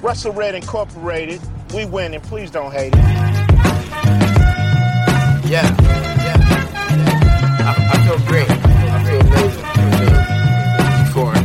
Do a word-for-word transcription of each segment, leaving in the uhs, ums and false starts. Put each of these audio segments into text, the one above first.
Russell Red Incorporated, we winning, please don't hate it. Yeah, yeah, yeah. I, I feel great. I feel amazing. I feel amazing.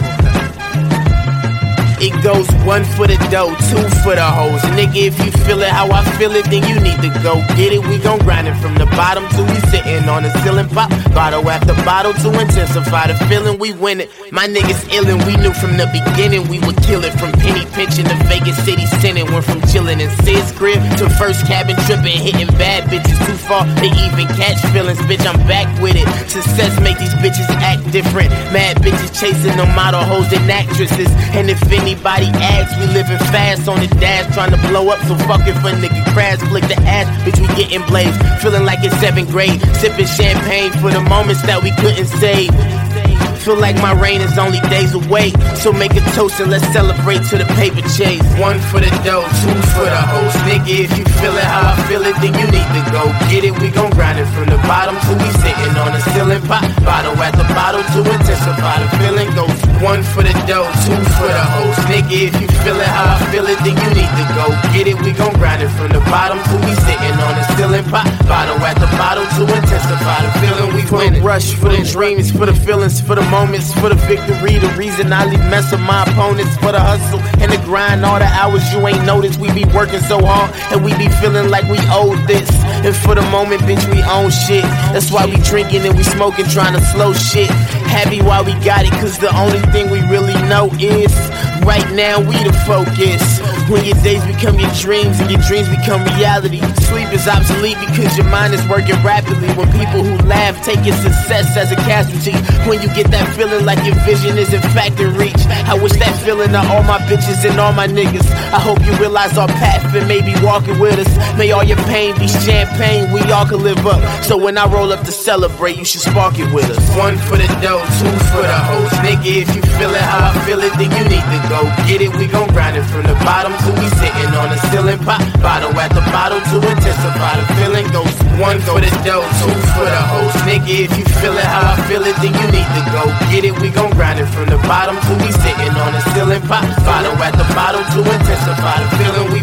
It goes one for the dough, two for the hoes. Nigga, if you feel it how I feel it, then you need to go get it. We gon' grind it from the bottom till we sitting on the ceiling. Pop bottle after bottle to intensify the feeling. We win it. My niggas illin'. We knew from the beginning we would kill it. From penny pinching to Vegas City Senate. Went from chillin' in Sid's crib to first cabin trippin'. Hitting bad bitches too far to even catch feelings. Bitch, I'm back with it. Success make these bitches act different. Mad bitches chasing them model hoes and actresses. And if anybody asks, we living fast on the dash, trying to blow up, so fuck if a nigga crash, flick the ass, bitch, we getting blazed, feeling like it's seventh grade, sipping champagne for the moments that we couldn't save. Feel like my reign is only days away, so make a toast and let's celebrate to the paper chase. One for the dough, two for the host. Nigga, if you feel it how I feel it, then you need to go get it. We gon' grind it from the bottom till we sitting on the ceiling. Pop bottle at the bottle to intensify the feeling. Goes one for the dough, two for the host. Nigga, if you feel it how I feel it, then you need to go get it. We gon' grind it from the bottom till we sitting on the ceiling. Pop bottle at the bottle to intensify the feeling. We win it. Rush for the dreams, for the feelings, for the moments, for the victory, the reason I leave mess of my opponents, for the hustle and the grind, all the hours you ain't noticed, we be working so hard and we be feeling like we owe this, and for the moment, bitch, we own shit, that's why we drinking and we smoking, trying to slow shit, happy while we got it, cause the only thing we really know is, right now we the focus, when your days become your dreams and your dreams become reality, sleep is obsolete because your mind is working rapidly, when people who laugh take your success as a casualty, when you get that feeling like your vision is in fact in reach. I wish that feeling to all my bitches and all my niggas. I hope you realize our path and maybe walking with us. May all your pain be champagne, we all can live up. So when I roll up to celebrate, you should spark it with us. One for the dough, two for the host. Nigga, if you feel it how I feel it, then you need to go get it. We gon' grind it from the bottom till we sitting on the ceiling. Pop bottle at the bottle to intensify the feeling. Goes one for the dough, two for the host. Nigga, if you feel it how I feel it, then you need to go get it. We gon' grind it from the bottom till we sitting on the ceiling. Pop bottle at the bottle to intensify the feeling.